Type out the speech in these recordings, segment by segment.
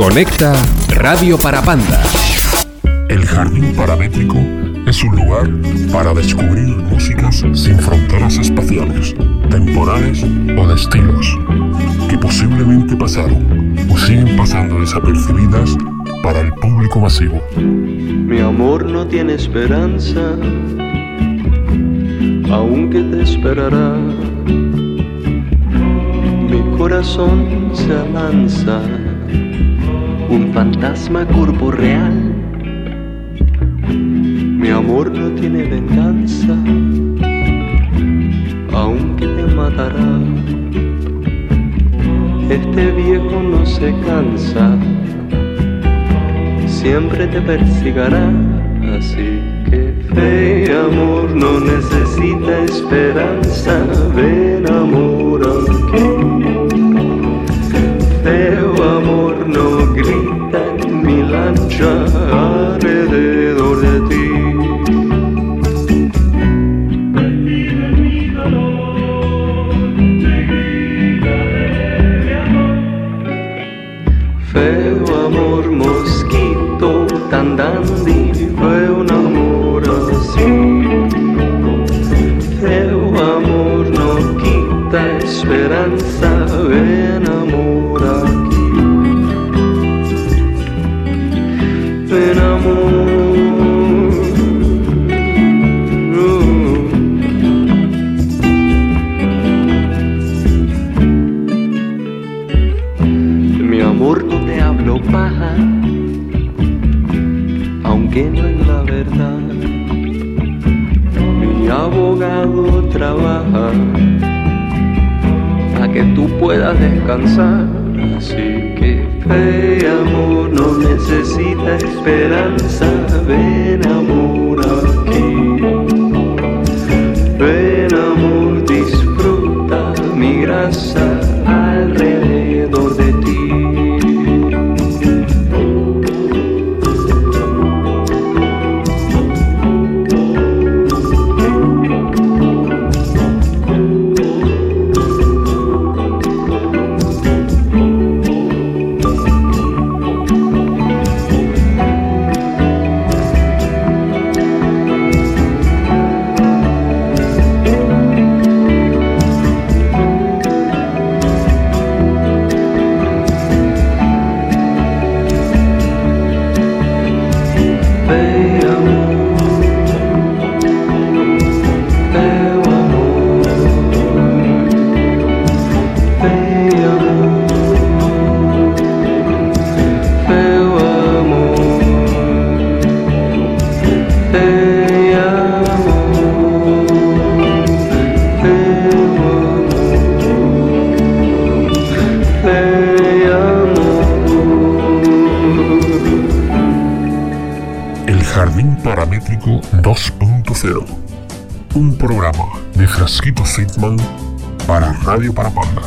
Conecta Radio Parapanda. El Jardín Paramétrico es un lugar para descubrir músicas sin fronteras espaciales, temporales o de estilos, que posiblemente pasaron o siguen pasando desapercibidas para el público masivo. Mi amor no tiene esperanza, aunque te esperará. Mi corazón se alanza, un fantasma corporeal. Mi amor no tiene venganza, aunque te matará. Este viejo no se cansa, siempre te persigará. Así que fe, amor, no necesita esperanza. Ven, amor, aunque feo amor no grita en mi lancha alrededor de ti. Feo amor, mosquito tan dandy, fue un amor así. Feo amor no quita esperanza, ven amor aquí. Ven amor. Mi amor, no te hablo paja, aunque no es la verdad. Mi abogado trabaja para que tú puedas descansar. Así que fe, amor, no necesita esperanza. Ven, amor, aquí. Ven, amor, disfruta mi grasa alrededor de ti. Jardín Paramétrico 2.0, un programa de Frasquito Friedman para Radio Parapanda.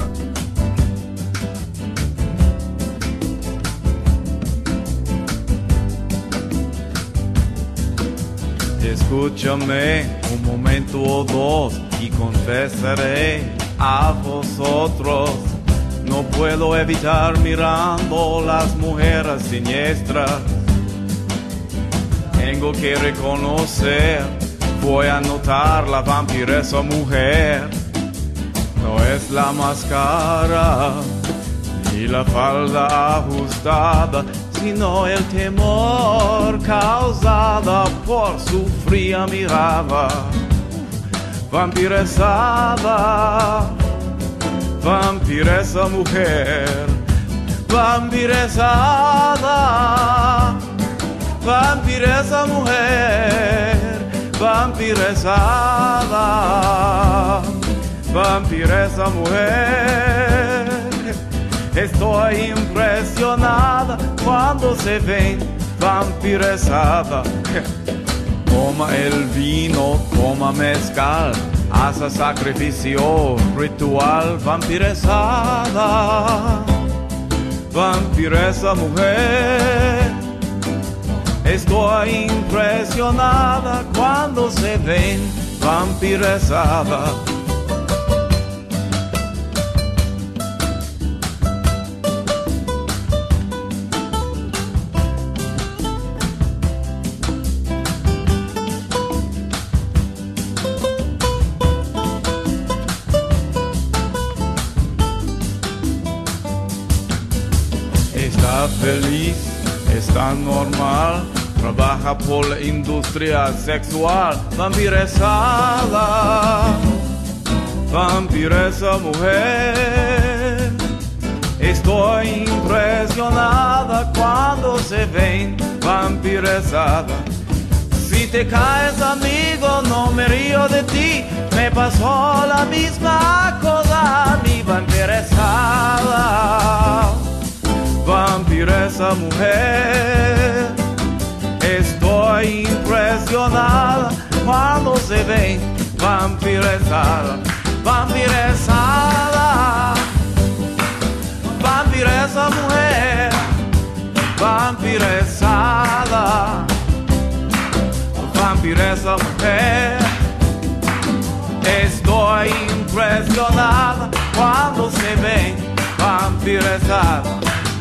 Escúchame un momento o dos y confesaré a vosotros. No puedo evitar mirando las mujeres siniestras. Tengo que reconocer, voy a notar la vampiresa mujer. No es la máscara ni la falda ajustada, sino el temor causada por su fría mirada. Vampiresada, vampiresa mujer, vampiresada. Vampiresa mujer, vampiresada, vampiresa mujer. Estoy impresionada cuando se ven vampiresada. Toma el vino, toma mezcal, hace sacrificio ritual. Vampiresada, vampiresa mujer. Estoy impresionada cuando se ven vampiresada. está feliz, está normal, trabaja por la industria sexual, vampiresada, vampiresa mujer. Estoy impresionada cuando se ven vampiresada. Si te caes, amigo, no me río de ti. Me pasó la misma cosa, mi vampiresada, vampiresa mujer. Estoy impresionada cuando se ven vampiresada, vampiresada, vampiresa mujer, vampiresada, vampiresa mujer. Estoy impresionada cuando se ven vampiresada.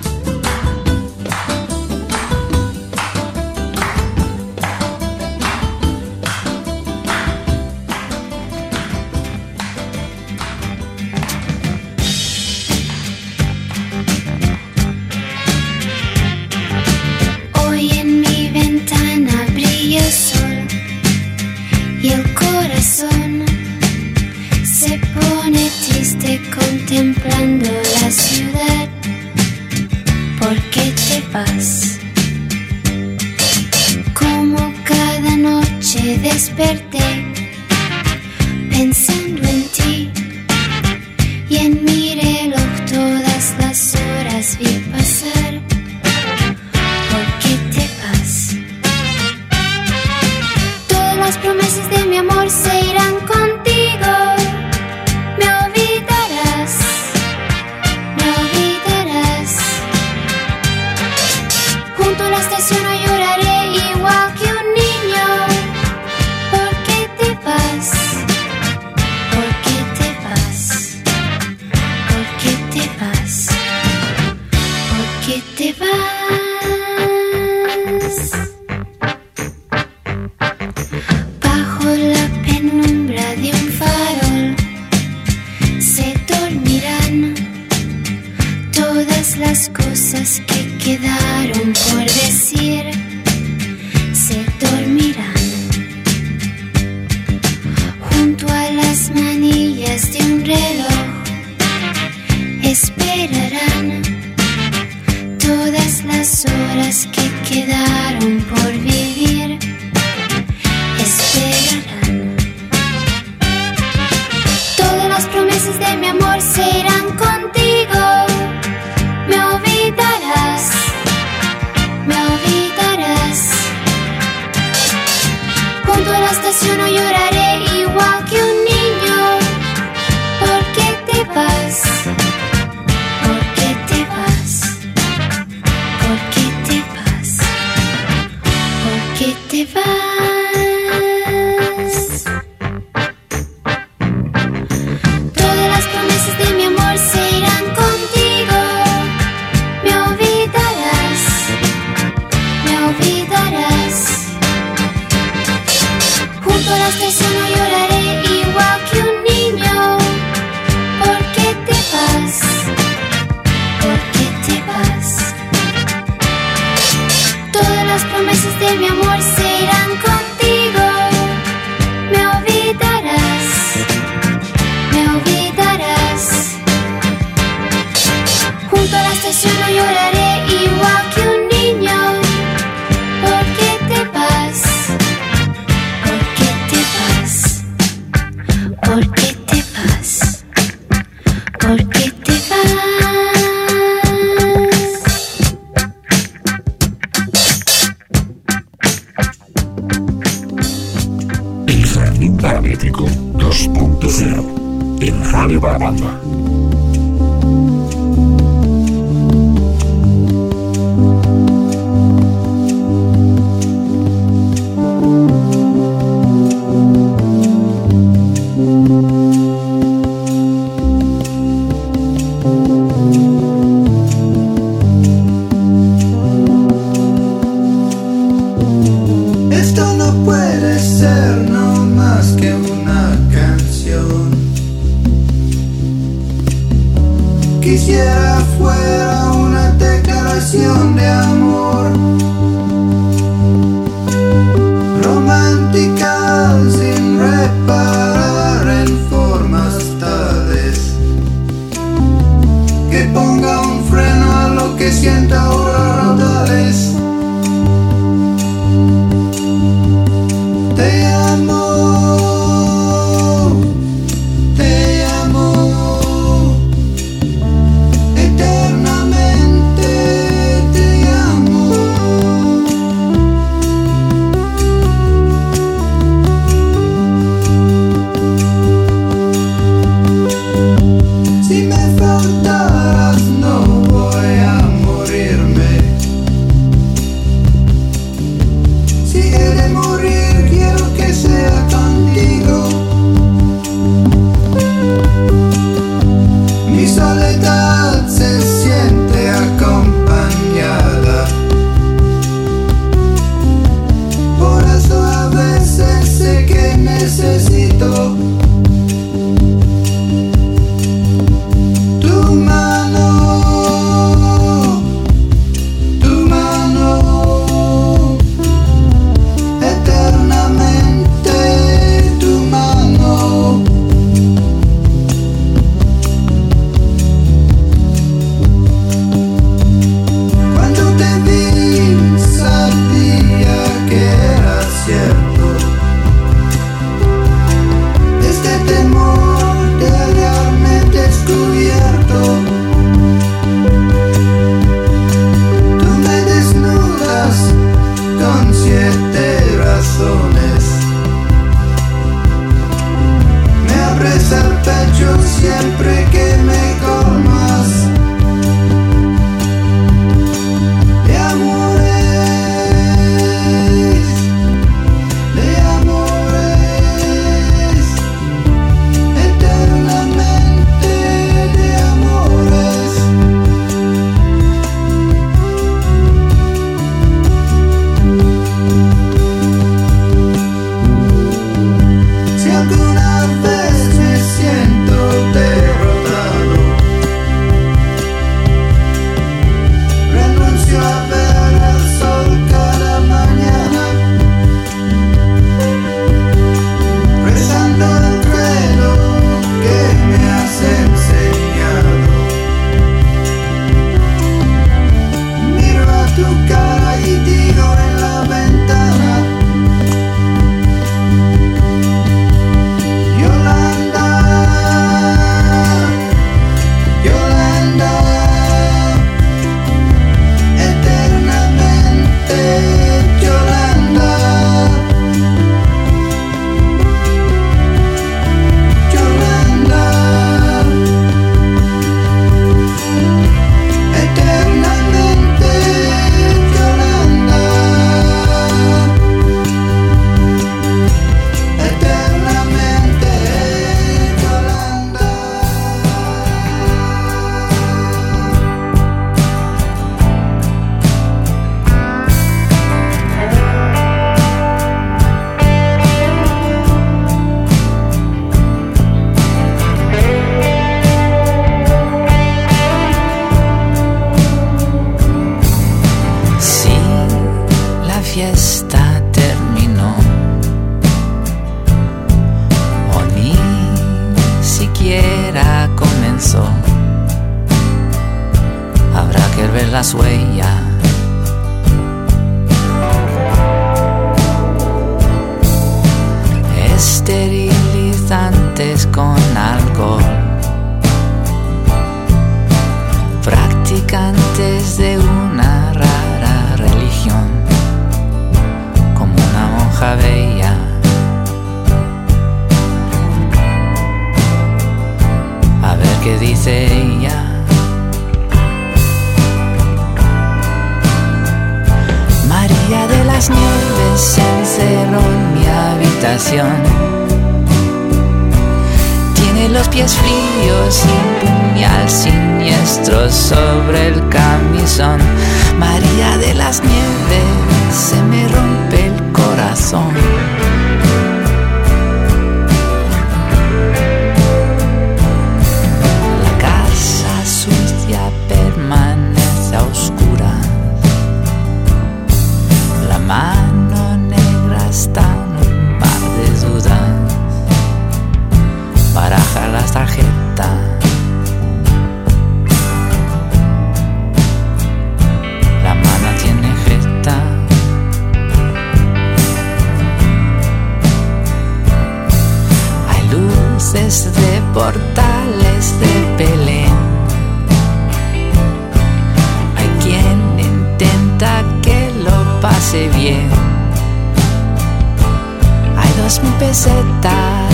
Hoy en mi ventana brilla el sol y el corazón se pone triste contemplando la ciudad. ¿Por qué te vas? Como cada noche desperté pensando en ti, y en mi reloj todas las horas vi pasar. ¿Por qué te vas? Todas las promesas de mi amor se irán contigo. Me olvidarás, me olvidarás. Junto a la estación no lloraré igual que un niño. ¿Por qué te vas? ¿Por qué te vas? ¿Por qué te vas? ¿Por qué te vas? Bajo la penumbra de un farol se dormirán todas las cosas que quedaron por decir. Se dormirán junto a las manillas de un reloj. Esperarán todas las horas que quedaron por vivir. Esperarán. Todas las promesas de mi amor se irán contigo. Me olvidarás, me olvidarás. Junto a la estación no lloraré igual que un niño. ¿Por qué te vas? ¿Por qué te vas? ¿Por qué te vas? ¿Por qué te vas? Todas las promesas de mi amor se irán contigo. Me olvidarás, me olvidarás. Junto a la estación no lloraré igual que un niño. ¿Por qué te vas? ¿Por qué te vas? Todas las promesas de mi amor se irán contigo. Me olvidarás, me olvidarás. Junto a la estación no lloraré igual que un niño. ¿Por qué te vas? ¿Por qué te vas? ¿Por qué te vas? ¿Por qué te vas? El Jardín Paramétrico 2.0 en Radio Parapanda. Esto no puede ser no más que una canción. Quisiera fuera una declaración ahora raudales. Te amo, eternamente te amo. Si me faltaras no voy a morirme. Si he de morir quiero que sea contigo. Mi soledad se siente acompañada. Por eso a veces sé que necesito tu mano, eternamente tu mano. Cuando te vi sabía que era cierto. Este temor de hallarme descubierto. Tú me desnudas con 7 razones. Me abres el pecho siempre que me colmas de amores, eternamente de amores. Si alguna vez me siento derrotado, renuncio a ver el sol cada mañana, rezando el credo que me has enseñado. Miro a tu cara y digo en la ventana: Yolanda, Yolanda, eternamente Yolanda, Yolanda, eternamente Yolanda, eternamente Yolanda. Si la fiesta terminó o ni siquiera comenzó, habrá que ver las huellas. Esterilizantes con alcohol, practicantes de una rara religión, como una monja bella. A ver qué dice ella. María de las Nieves se encerró en mi habitación. Tiene los pies fríos y un puñal siniestro sobre el camisón. María de las Nieves, se me rompe el corazón. La casa sucia permanece a oscuras. La mano negra está en un mar de dudas. Baraja las tarjetas. portales de Belén. Hay quien intenta que lo pase bien. Hay 2000 pesetas.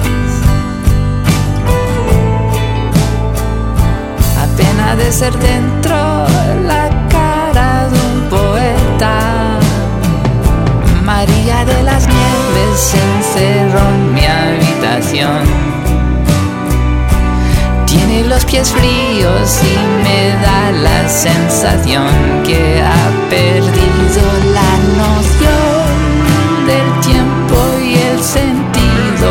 Pena de ser dentro la cara de un poeta. María de las Nieves se encerró en mi habitación. Tiene los pies fríos y me da la sensación que ha perdido la noción del tiempo y el sentido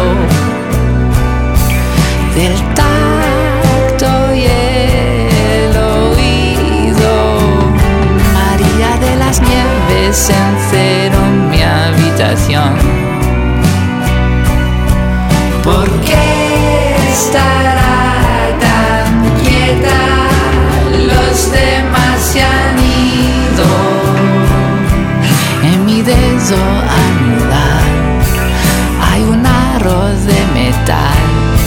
del tacto y el oído. María de las Nieves se encerró en mi habitación. ¿Por qué estará tan quieta? Los demás se han ido. En mi dedo anular hay un aro de metal.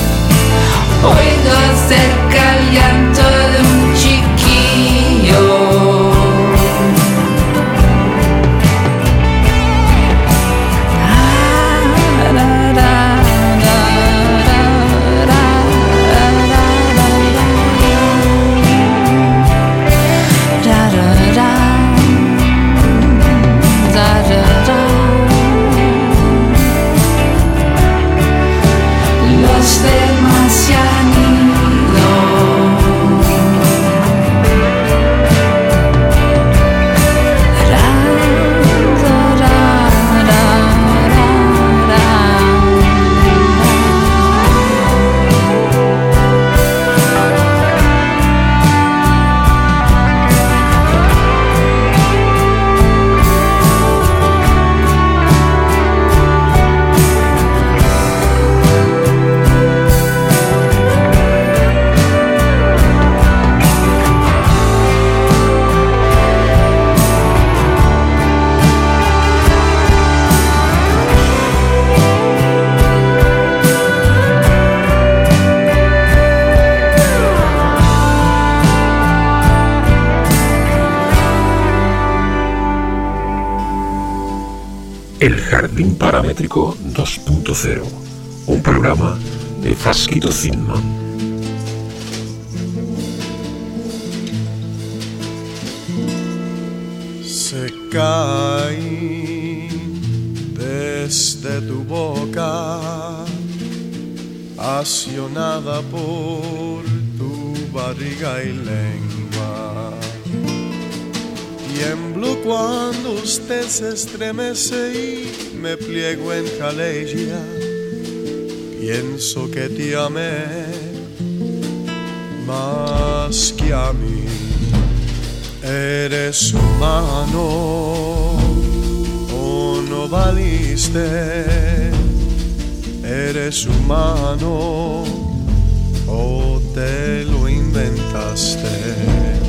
Oigo cerca el llanto de un chiquillo. Los demás se han ido. El Jardín Paramétrico 2.0, un programa de Frasquito Zinman. Se cae desde tu boca, asionada por tu barriga y lengua. Tiemblo cuando usted se estremece y me pliego en calegia. Pienso que te amé más que a mí. Eres humano o no valiste. Eres humano o te lo inventaste.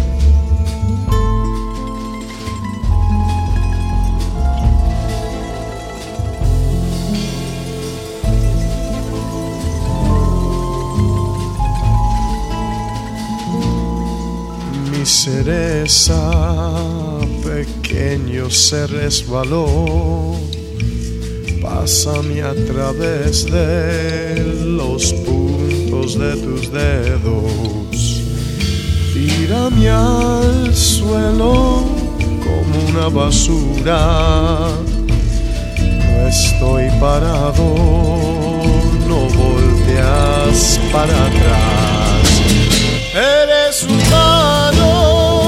Cereza, pequeño se resbaló, pásame a través de los puntos de tus dedos, tírame al suelo como una basura, no estoy parado, no volteas para atrás, eres humano.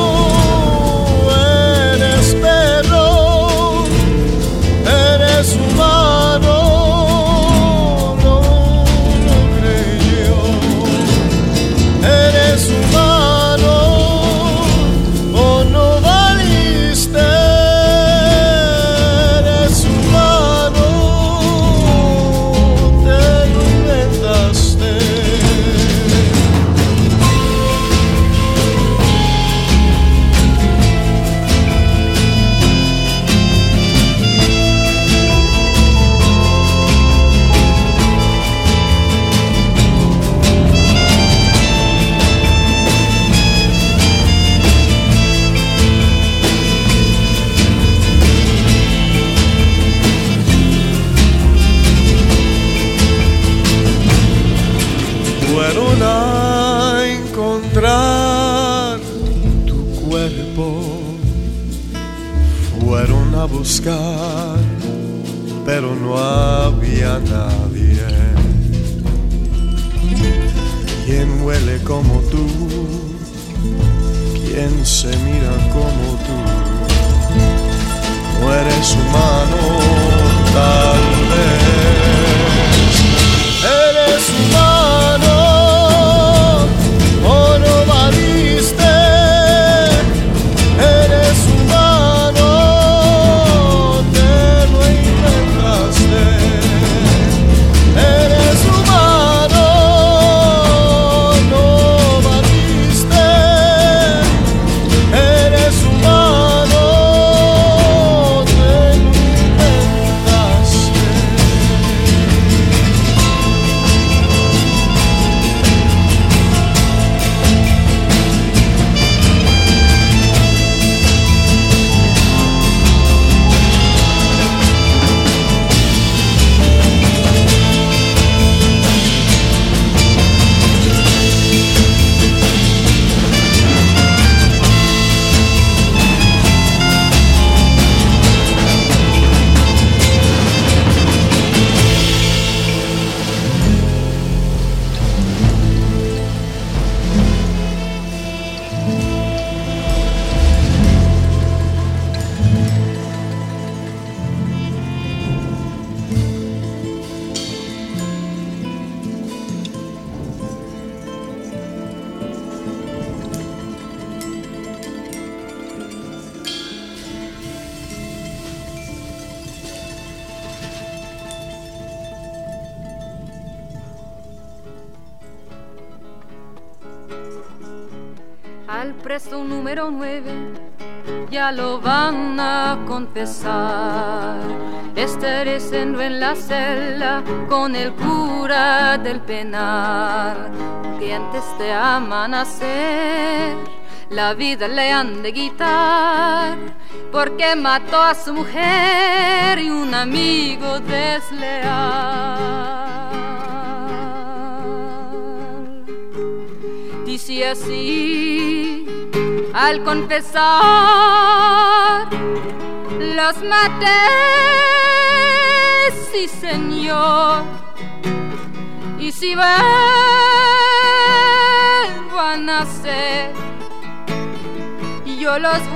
Eres humano, no creyó. Eres humano o no valiste. Eres humano, te lo inventaste. fueron a buscar, pero no había nadie. ¿Quién huele como tú? ¿Quién se mira como tú? No eres humano, tal vez. Eres humano o no valiste. Eres humano, te lo inventaste. Eres humano, no valiste. Eres humano, te lo inventaste. Al preso número 9 ya lo van a confesar. Estaré siendo en la celda con el cura del penal, que antes de amanecer la vida le han de quitar, porque mató a su mujer y un amigo desleal. Dice así al confesar: los maté, sí señor, y si vuelvo a nacer, yo los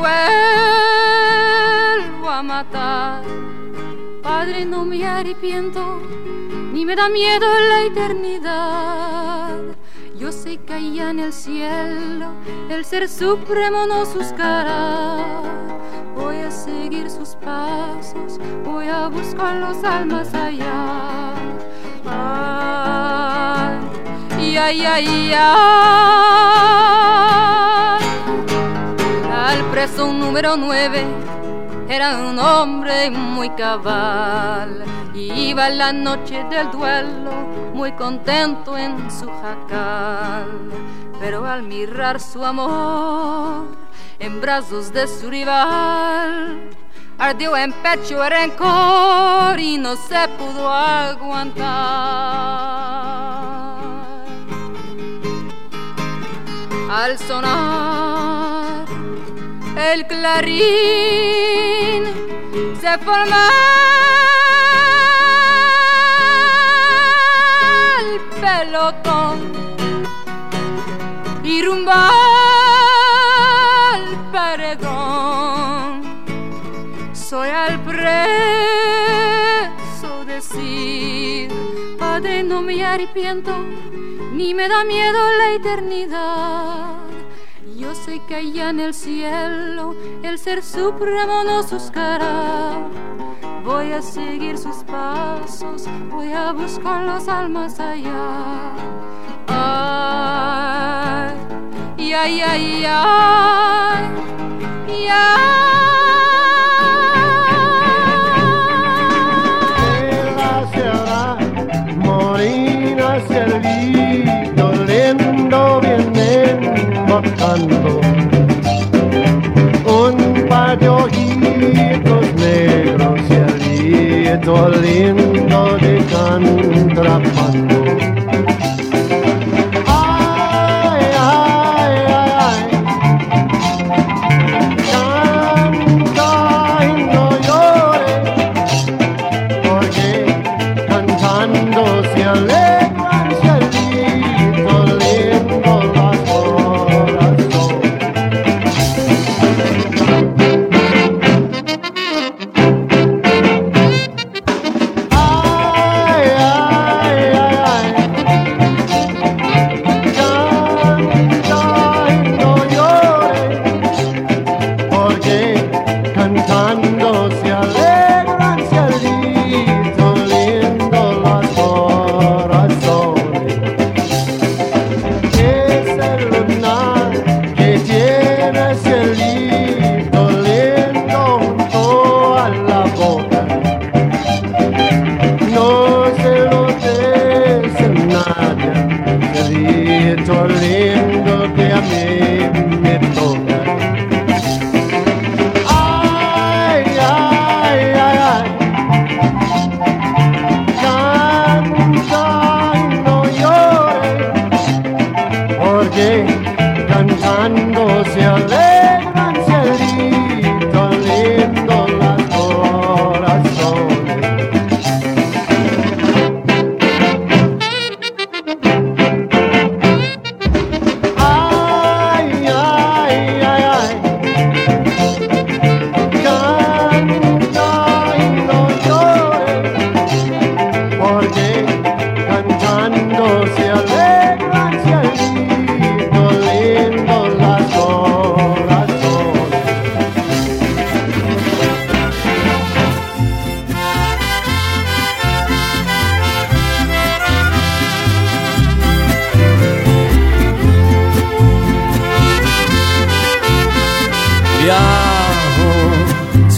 vuelvo a matar. Padre, no me arrepiento, ni me da miedo la eternidad. Yo sé que allá en el cielo el Ser Supremo nos buscará. Voy a seguir sus pasos, voy a buscar los almas allá. Ay, ay, ay, ay. Al preso número 9 era un hombre muy cabal, iba la noche del duelo muy contento en su jacal, pero al mirar su amor en brazos de su rival, ardió en pecho el rencor y no se pudo aguantar. Al sonar el clarín se forma el pelotón y rumba al paredón. Soy al preso decir: Padre, no me arrepiento, ni me da miedo la eternidad. Yo sé que allá en el cielo el Ser Supremo nos buscará. Voy a seguir sus pasos, voy a buscar las almas allá. Ay, ay, ay, ay, ay, ay. Morina hacia el grito lindo vienen botando un par de ojitos negros y el grito lindo de contrabando. Ay, ay, ay, ay. Canta en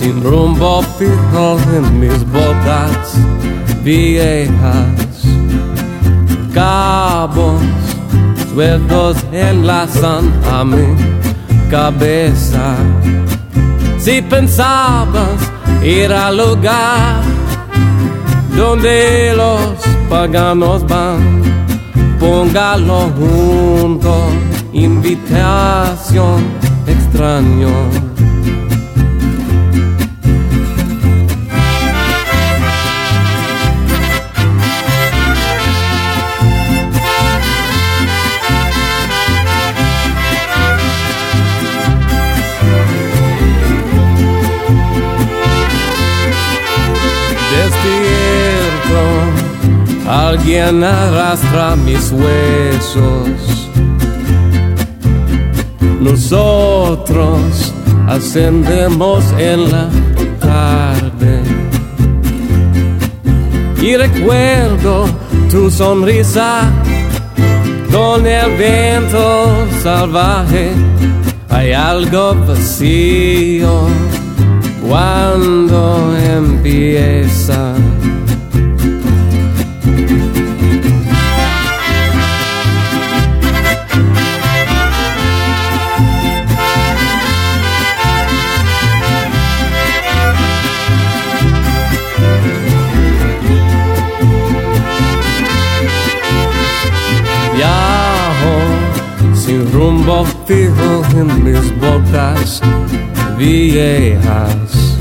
sin rumbo fijo en mis botas viejas, cabos sueltos enlazan a mi cabeza. Si pensabas ir al lugar donde los paganos van, póngalo junto, invitación extraño. Despierto, alguien arrastra mis huesos. Nosotros ascendemos en la tarde y recuerdo tu sonrisa con el viento salvaje. Hay algo vacío cuando empieza. Viajo sin rumbo fijo en mis botas viejas,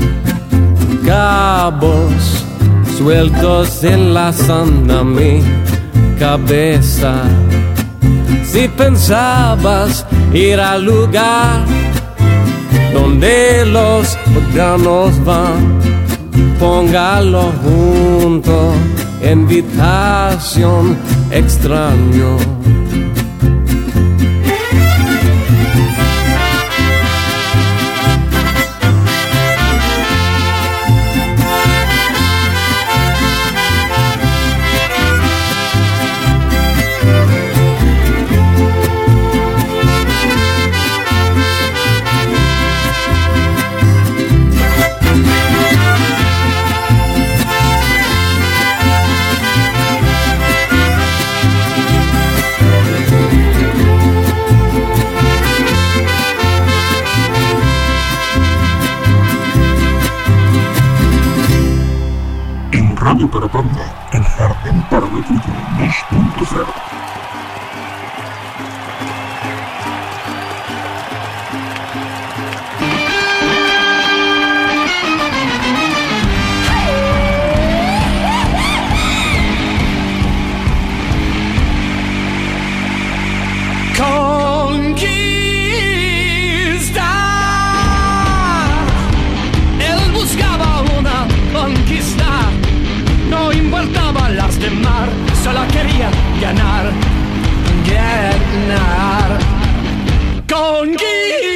cabos sueltos enlazan a mi cabeza. Si pensabas ir al lugar donde los paganos van, póngalo junto, invitación extraño. Radio Parapanda, el jardín paramétrico 2.0. Solo quería ganar, conquistar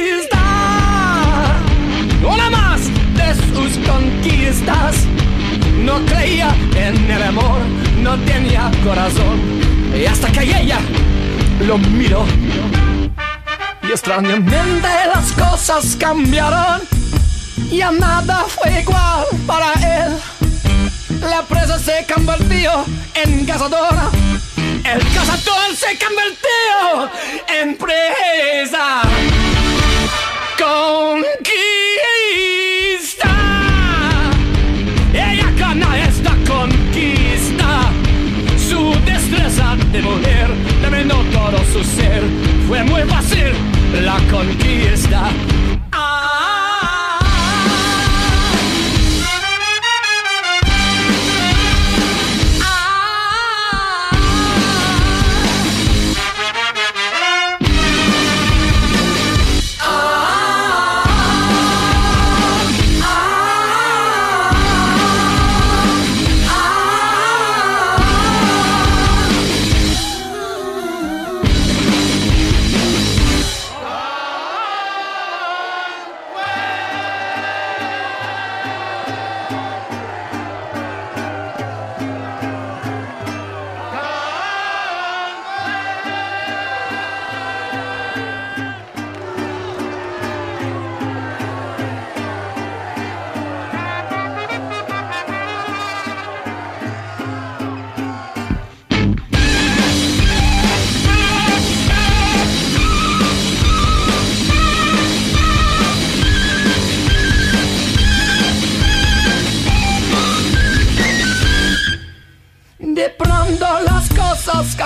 una más de sus conquistas. No creía en el amor, no tenía corazón, y hasta que ella lo miró y extrañamente las cosas cambiaron. Ya nada fue igual para él. La presa se convirtió en cazadora, el cazador se convirtió en presa. Conquista, ella gana esta conquista. Su destreza de mujer dominó todo su ser. Fue muy fácil la conquista.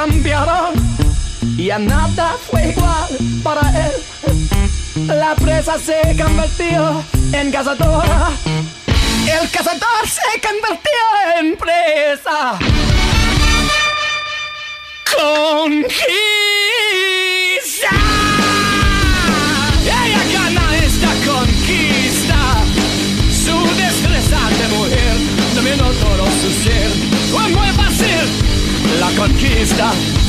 cambiaron. Ya nada fue igual para él. La presa se convirtió en cazadora. El cazador se convirtió en presa. Conquista. Ella gana esta conquista. Su destreza de mujer dominó todo su ser. ¿Cómo va a ser la conquista?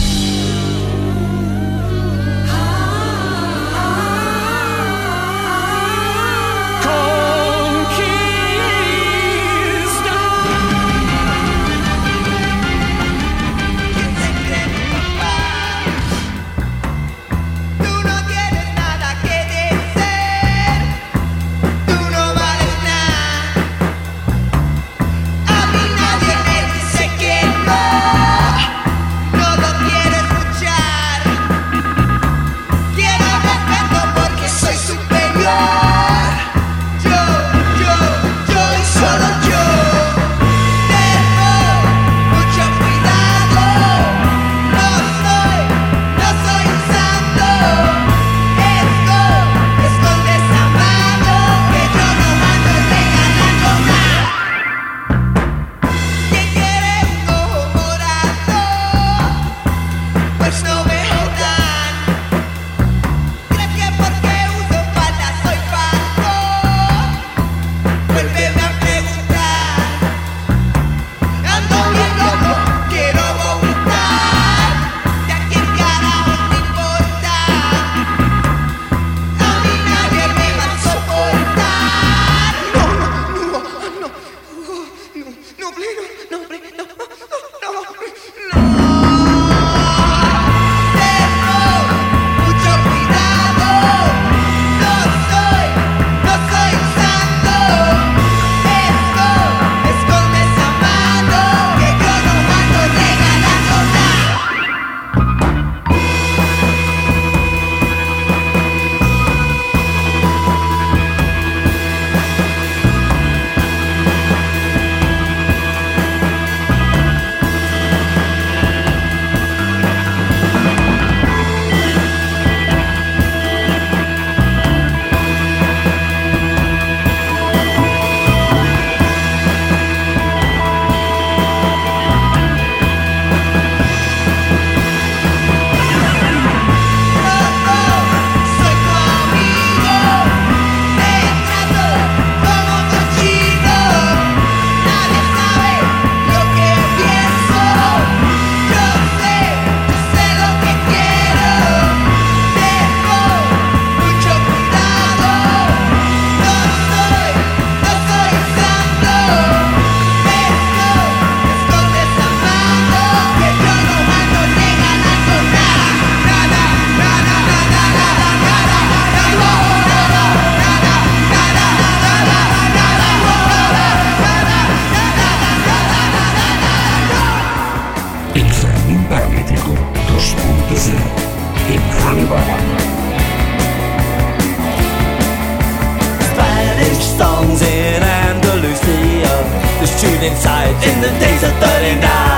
inside in the days of 39.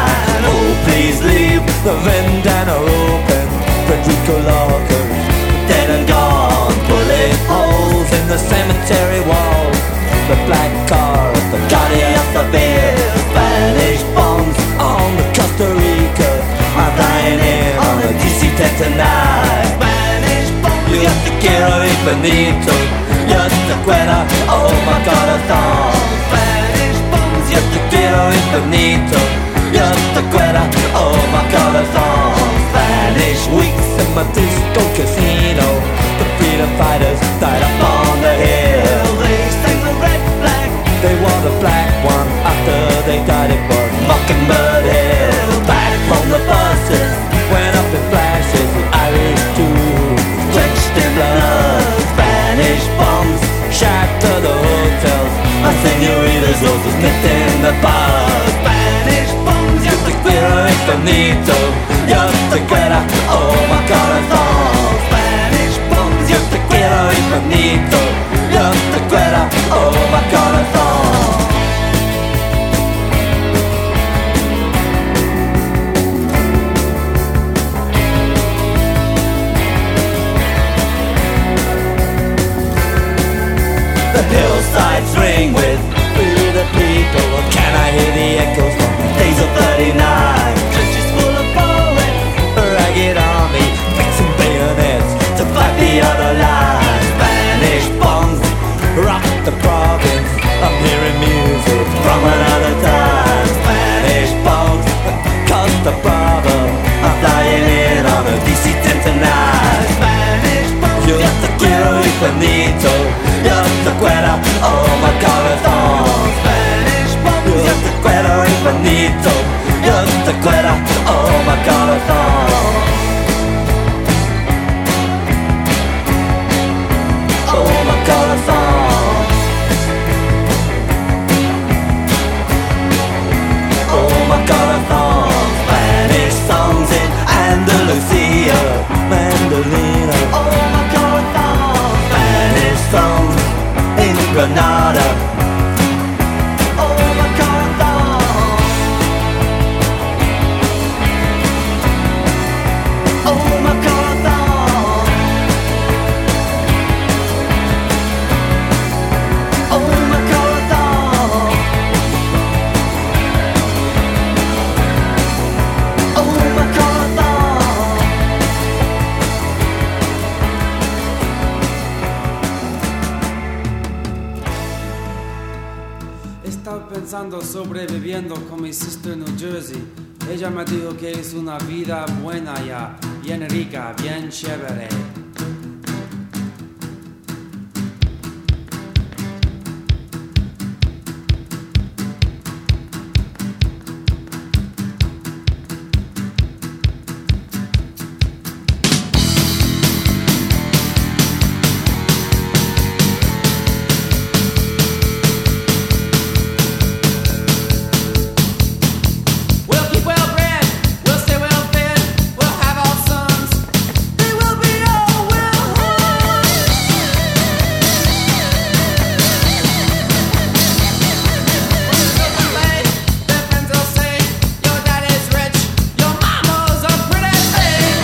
Oh, please leave the Vendana open. Federico Lockers, dead and gone. Bullet holes in the cemetery wall. The black car of the Guardia of the Beer. Spanish bombs on the Costa Rica. I'm flying in on the DC-10 tonight. Spanish bombs, yo te quiero infinito. Yo te quiero, oh my God, a song. Spanish bombs, yo te quiero infinito. Yo te quiero, oh my God, a song. Spanish weeks in my disco casino. The freedom fighters died up on the hill. They sang the red flag, they wore the black one. After they died it was Mockingbird Hill. Back from the buses, went up in flashes. The Irish too, drenched in blood. Spanish bombs shattered the hotels. My senoritas also sniffed in the bars. Spanish bombs, yo te quiero infinito. Yo te quiero, oh my God, a song. Spanish bombs, yo te quiero infinito. Yo te quiero, oh my God, a song. daughter. Oh, MacArthur. Oh, MacArthur. Oh, MacArthur. Oh, MacArthur. Estaba pensando sobreviviendo con mi sister en New Jersey. Ella me dijo que es una vida buena ya, bien rica, bien chévere. We'll keep well bred, we'll stay well fed, we'll have our sons. They will be all we'll have. Their friends will say, your daddy's rich, your mama's a pretty thing.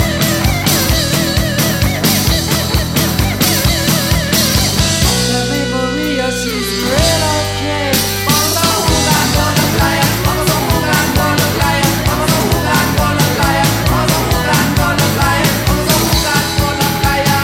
Tell me Maria, she's real okay. Vamos a jugar con la playa, vamos a jugar con la playa, vamos a jugar con la playa, vamos a jugar con la playa, vamos a jugar con la playa.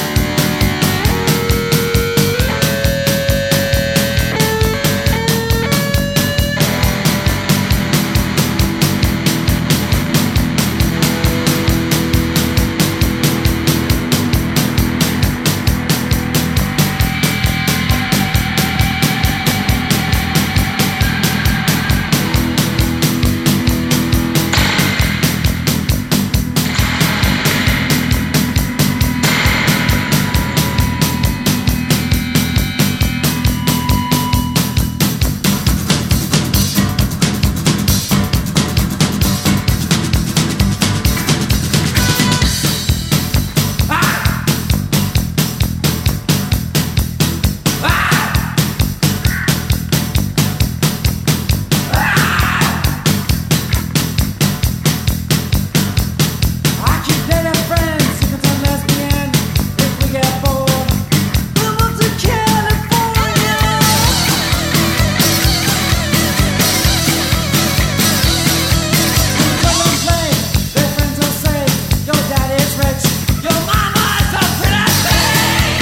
I keep dating friends, if it's a lesbian, if we get bored. Move up to California. Come and play, their friends will say, your daddy's rich, your mama's a pretty thing.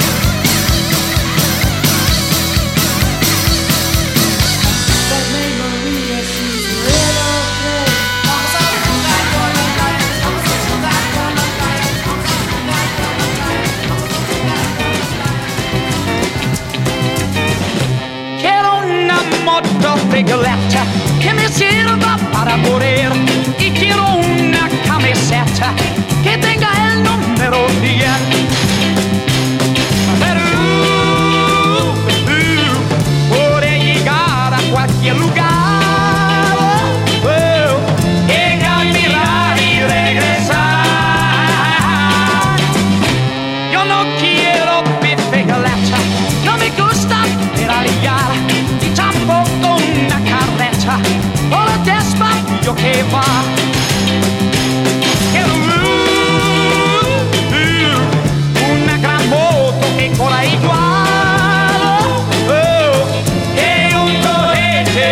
But me, Maria, she's real okay. Vamos a jugar con la playa, vamos a jugar con la playa, vamos a jugar con la playa, vamos a jugar con la playa. Quiero una moto bicicletta que me sirva para correr y quiero una camiseta que tenga el número 10. Pero podré llegar a cualquier lugar y caminar y regresar. Yo no quiero bicicleta, no me gusta pedalear y tampoco una carreta o la despacio que va. Quiero una gran moto que corra igual que un cohete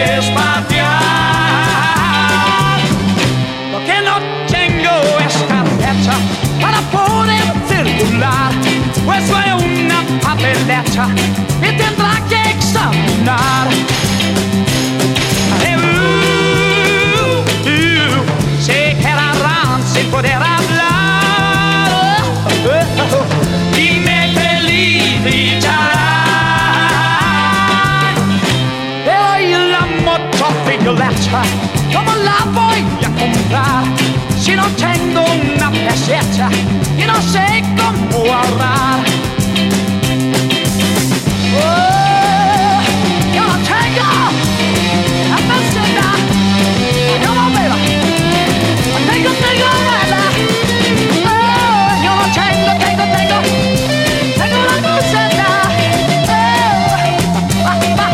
espacial. Lo que no tengo es carreta para poder circular, pues soy una papeleta y tendrá que examinar. Se quedarán sin poder hablar y me felicitarán. Pero y la motocicleta, ¿cómo la voy a comprar si no tengo una peseta y no sé cómo ahorrar? Yo no tengo la peseta, yo no veo, tengo nada. Yo no tengo la peseta.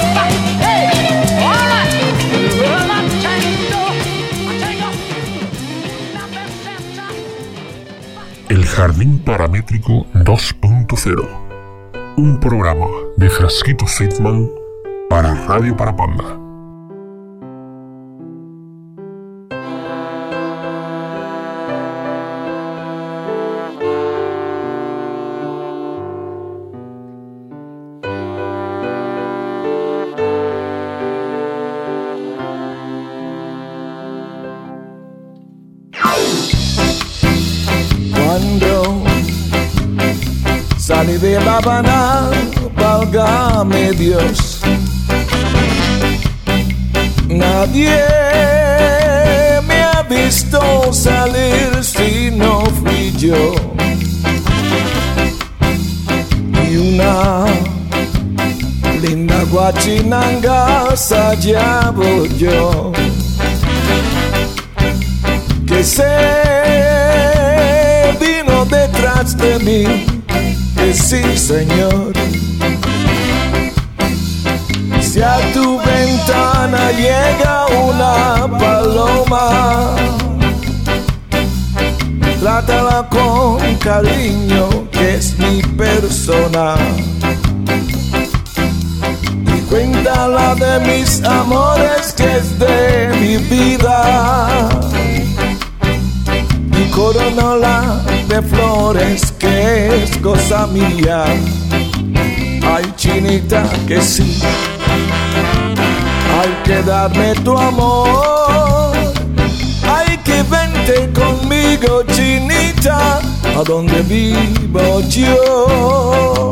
Jardín Paramétrico 2.0, un programa de Frasquito Seidman para Radio Parapanda. Salí de La Habana, válgame Dios. Nadie me ha visto salir si no fui yo. Y una linda guachinanga hallaba yo, que se vino detrás de mí. Sí, señor. Si a tu ventana llega una paloma, trátala con cariño, que es mi persona. Y cuéntala de mis amores, que es de mi vida. Y coronala de flores, que es cosa mía. Ay, chinita, que sí, hay que darme tu amor. Hay que vente conmigo, chinita, a donde vivo yo.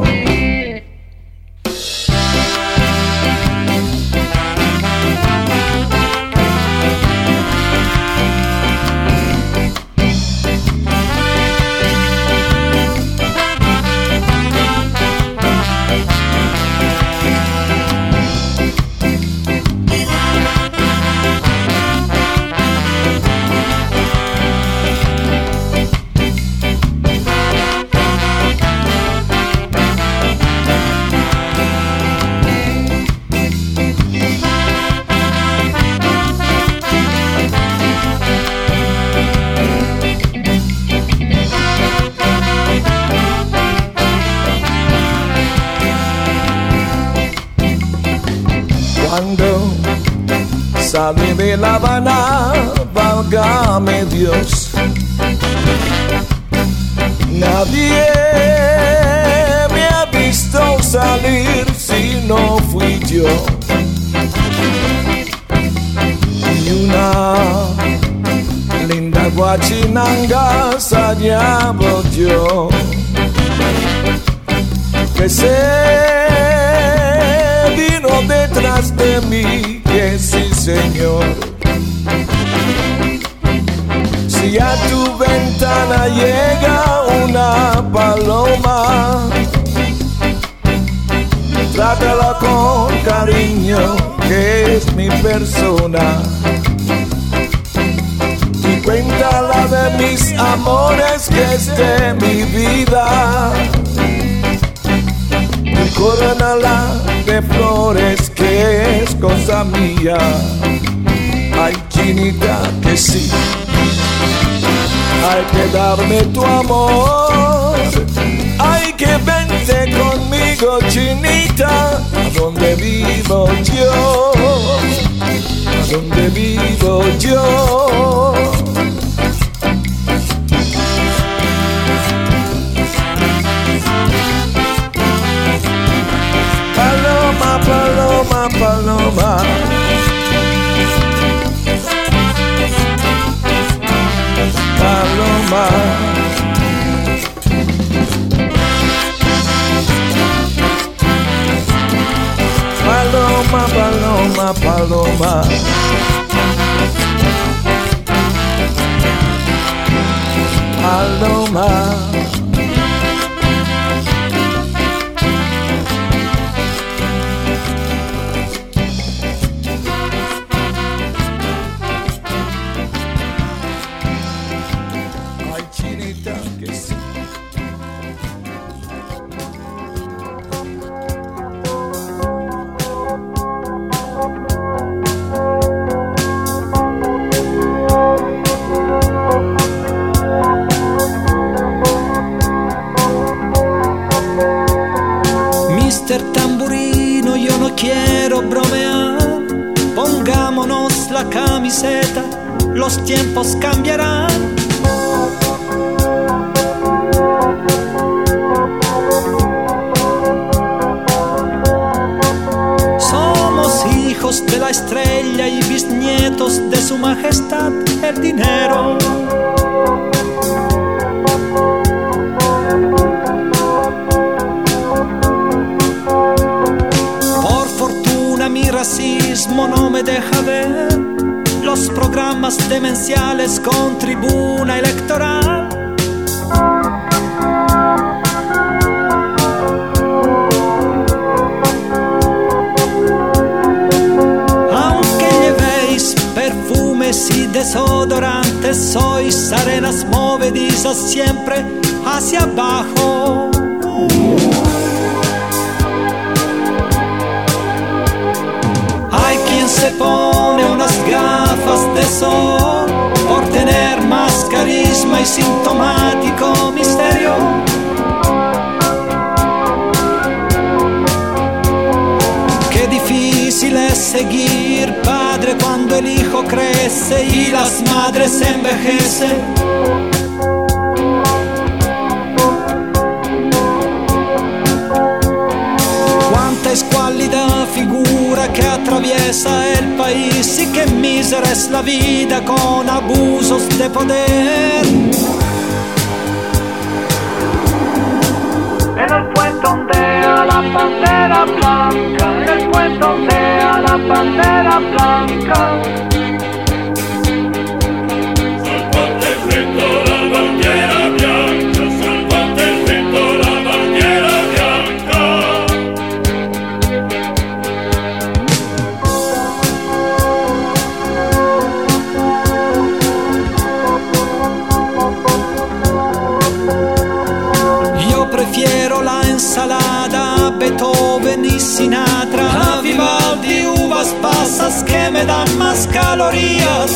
Salí de La Habana, válgame Dios. Nadie me ha visto salir si no fui yo. Y una linda guachinanga hallaba yo, que se vino detrás de mí. Que sí, señor. Si a tu ventana llega una paloma, trátala con cariño, que es mi persona. Y cuéntala de mis amores, que es de mi vida. Y coronala de flores, que es cosa mía. Ay, chinita, que sí, hay que darme tu amor. Hay que vente conmigo, chinita, a donde vivo yo, a donde vivo yo. Paloma, paloma, paloma. Paloma. Paloma, paloma, paloma. Paloma. arrugámonos la camiseta, los tiempos cambiarán. Somos hijos de la estrella y bisnietos de su majestad el dinero. Por fortuna mi racismo no me deja ver los programas demenciales con tribuna electoral. Aunque llevéis perfumes y desodorantes, sois arenas movedizas siempre hacia abajo. Hay quien se pone unas gafas de sol por tener más carisma y sintomático misterio. Qué difícil es seguir padre cuando el hijo crece y las madres envejecen. Escuálida figura que atraviesa el país y qué mísera es la vida con abusos de poder. En el puente ondea la bandera blanca, en el puente ondea la bandera blanca. Salvate el viento la bandera blanca, salvate el viento la bandera blanca. Prefiero la ensalada, Beethoven y Sinatra, a Vivaldi, uvas pasas que me dan más calorías.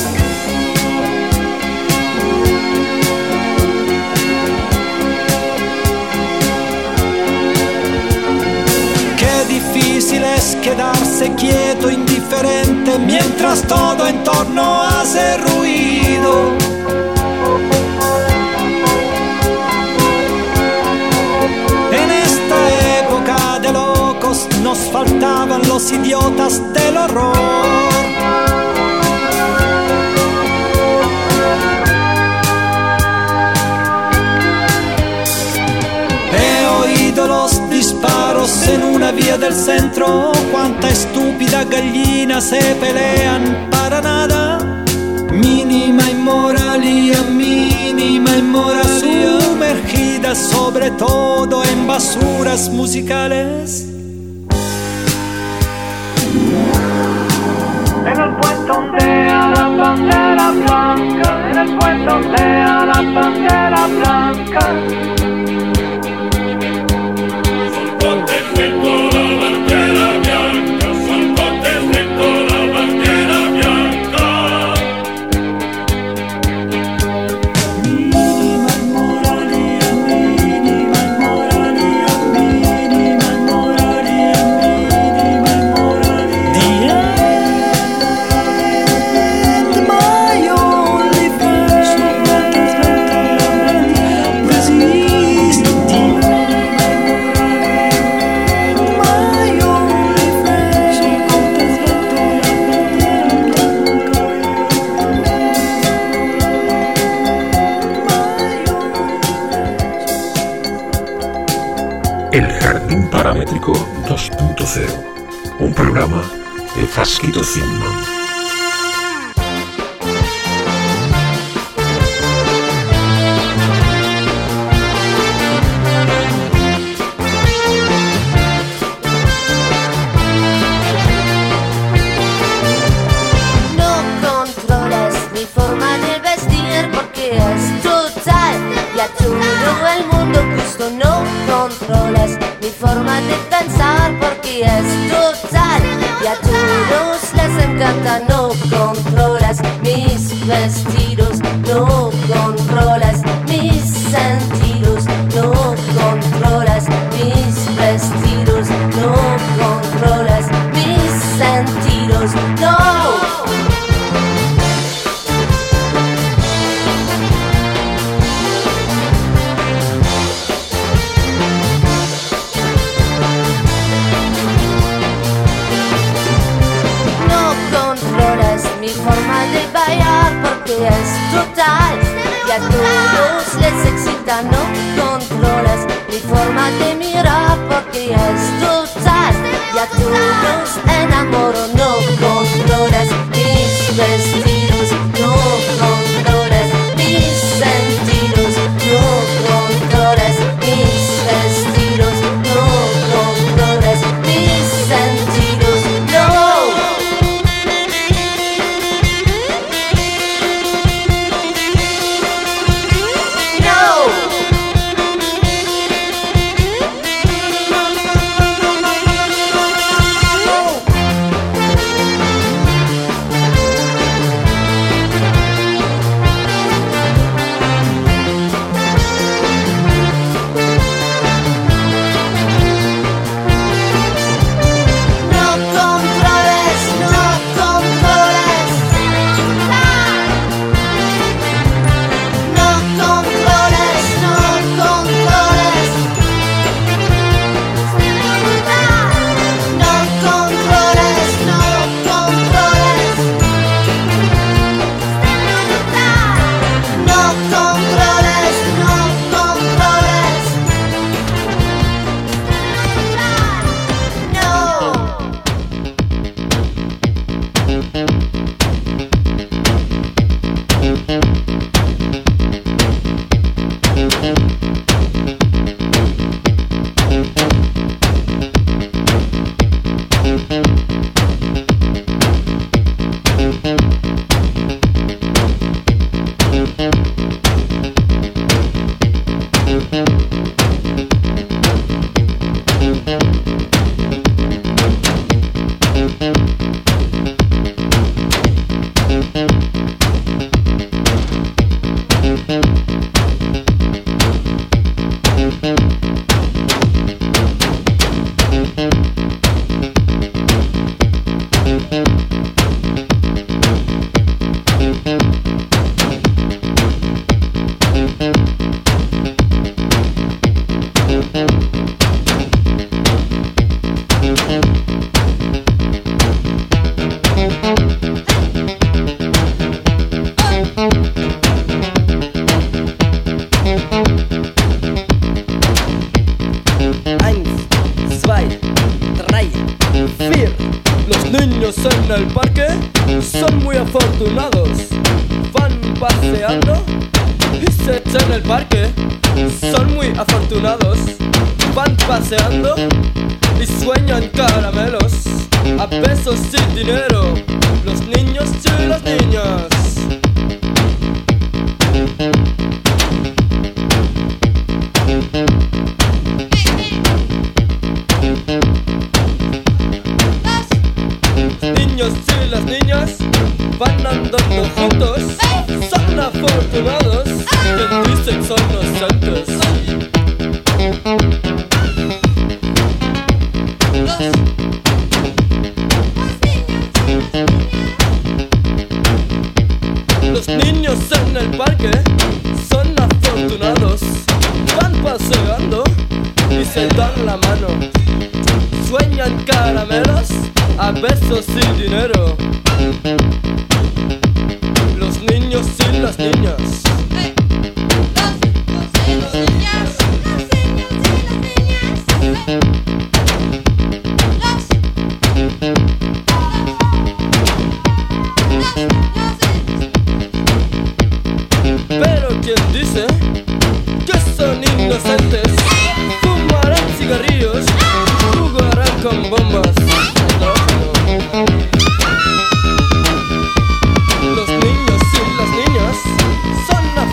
Qué difícil es quedarse quieto, indiferente, mientras todo en torno hace ruido. Nos faltaban los idiotas del horror. He oído los disparos en una vía del centro. Cuánta estúpida gallina se pelean para nada. Mínima inmoralía, sumergida sobre todo en basuras musicales. En el puente ondea la bandera blanca, en el puente ondea la bandera blanca. Salvate el viento la bandera blanca, salvate el viento la bandera blanca. Mínima inmoralidad, mínima inmoralidad, mínima inmoralidad, mínima inmoralidad. El Jardín Paramétrico 2.0, un programa de Fasquito Zinman. No controlas mi forma de vestir porque es total y a todo el mundo gusto. No controlas mi forma de pensar porque es total y a todos les encanta. No controlas mis vestidos, no controlas mis sentidos, no controlas mis vestidos, no controlas mis sentidos, no. porque es total y a todos les excita. No controlas mi forma de mirar porque es total y a todos enamoro. No controlas mis vestidos, no controlas mis sentidos, no controlas mis vestidos, no controlas mis sentidos, no. En el parque son muy afortunados, van paseando y se echan el parque. Son muy afortunados, van paseando y sueñan caramelos a pesos sin dinero, los niños y las niñas. Y las niñas van andando juntos, son afortunados, que dicen son inocentes. Los niños en el parque son afortunados, van paseando y se dan la mano, sueñan caramelos a besos sin dinero, los niños y las niñas. Pero quien dice que son inocentes, fumarán cigarrillos, jugarán con bombas. Los niños y las niñas son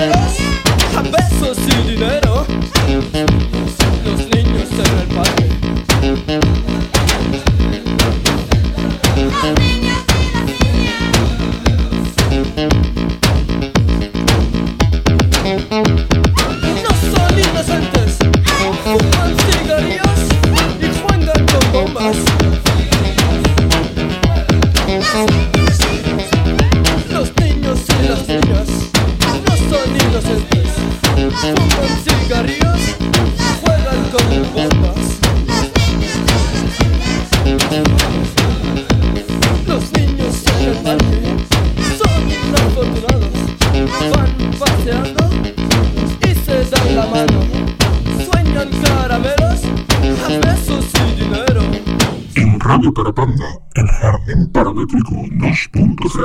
caramelos, a besos y dinero. Los niños en el parque. No son inocentes, fuman cigarrillos y juegan con bombas. Los niños y las niñas no son inocentes, fuman cigarrillos, juegan con bombas. Los niños en el parque son afortunados, van paseando y se dan la mano, sueñan caramelos, a besos y dinero. En Radio Parapanda, el Jardín Paramétrico 2.0.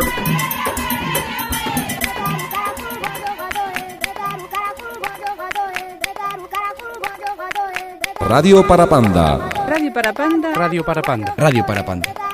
Radio Parapanda. Radio Parapanda. Radio Parapanda. Radio Parapanda.